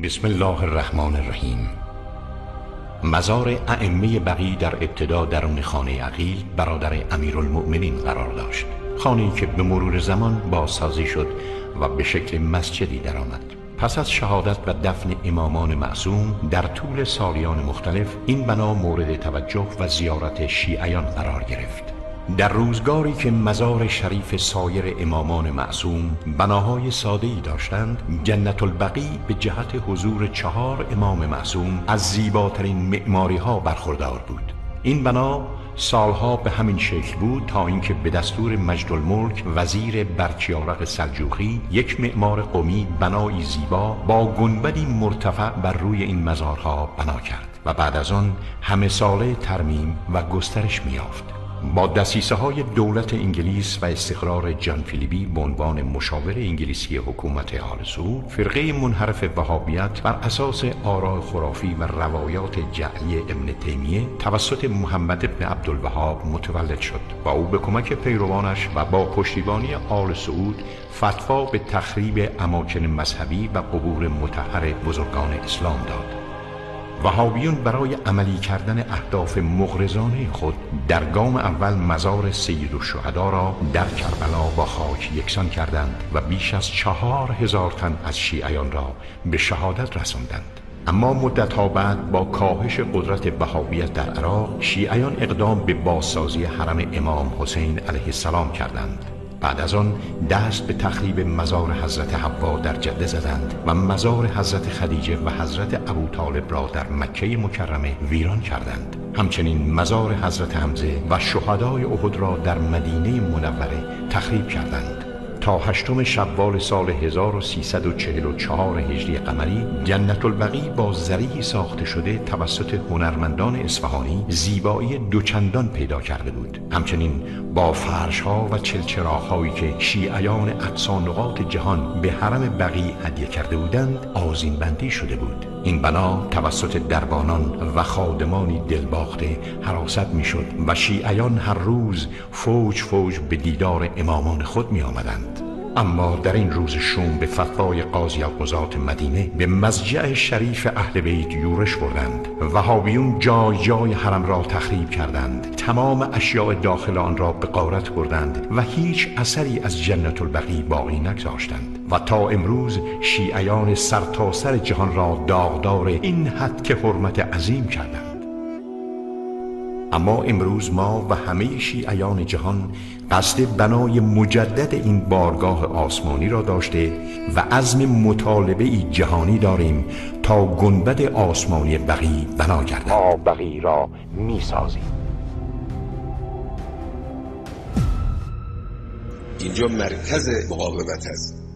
بسم الله الرحمن الرحیم. مزار ائمه بقیع در ابتدا درون خانه عقیل برادر امیرالمؤمنین قرار داشت. خانه‌ای که به مرور زمان بازسازی شد و به شکل مسجدی درآمد. پس از شهادت و دفن امامان معصوم در طول سالیان مختلف این بنا مورد توجه و زیارت شیعیان قرار گرفت. در روزگاری که مزار شریف سایر امامان معصوم بناهای ساده‌ای داشتند، جنت البقیع به جهت حضور 4 امام معصوم از زیباترین معماری‌ها برخوردار بود. این بنا سالها به همین شکل بود تا اینکه به دستور مجدالملک وزیر برکیارق سلجوقی یک معمار قمی بنایی زیبا با گنبدی مرتفع بر روی این مزارها بنا کرد و بعد از آن همه ساله ترمیم و گسترش می‌یافت. با دسیسه‌های دولت انگلیس و استقرار جان فیلیپی به عنوان مشاور انگلیسی حکومت آل سعود، فرقه منحرف وهابیت بر اساس آراء خرافی و روایات جعلی ابن تیمیه توسط محمد بن عبدالوهاب متولد شد و او به کمک پیروانش و با پشتیبانی آل سعود فتوا به تخریب اماکن مذهبی و قبور مطهر بزرگان اسلام داد. وهابیون برای عملی کردن اهداف مغرضانه خود در گام اول مزار سیدالشهدا را در کربلا با خاک یکسان کردند و بیش از 4000 تن از شیعیان را به شهادت رساندند. اما مدت‌ها بعد با کاهش قدرت وهابیت در عراق، شیعیان اقدام به بازسازی حرم امام حسین علیه السلام کردند. بعد از آن دست به تخریب مزار حضرت حوا در جده زدند و مزار حضرت خدیجه و حضرت ابوطالب را در مکه مکرمه ویران کردند. همچنین مزار حضرت حمزه و شهدای احد را در مدینه منوره تخریب کردند. تا 8 شوال سال 1344 هجری قمری، جنت البقیع با زرعی ساخته شده توسط هنرمندان اصفهانی زیبایی دوچندان پیدا کرده بود. همچنین با فرش‌ها و چلچراغ‌هایی که شیعیان اقصی نقاط جهان به حرم بقیع هدیه کرده بودند آذین بندی شده بود. این بنا توسط دربانان و خادمانی دلباخته حراست می‌شد و شیعیان هر روز فوج فوج به دیدار امامان خود می‌آمدند. اما در این روز شوم به فتوای قاضی القضات مدینه به مضجع شریف اهل بیت یورش بردند. وهابیون جای جای حرم را تخریب کردند، تمام اشیاء داخل آن را به غارت بردند و هیچ اثری از جنت البقیع باقی نگذاشتند و تا امروز شیعیان سرتاسر جهان را داغدار این حد که حرمت عظیم کردند. اما امروز ما و همه شیعیان جهان قصد بنای مجدد این بارگاه آسمانی را داشته و عزم مطالبه جهانی داریم تا گنبد آسمانی بقیع بنا گردد. ما بقیع را می سازیم. اینجا مرکز مقاومت است.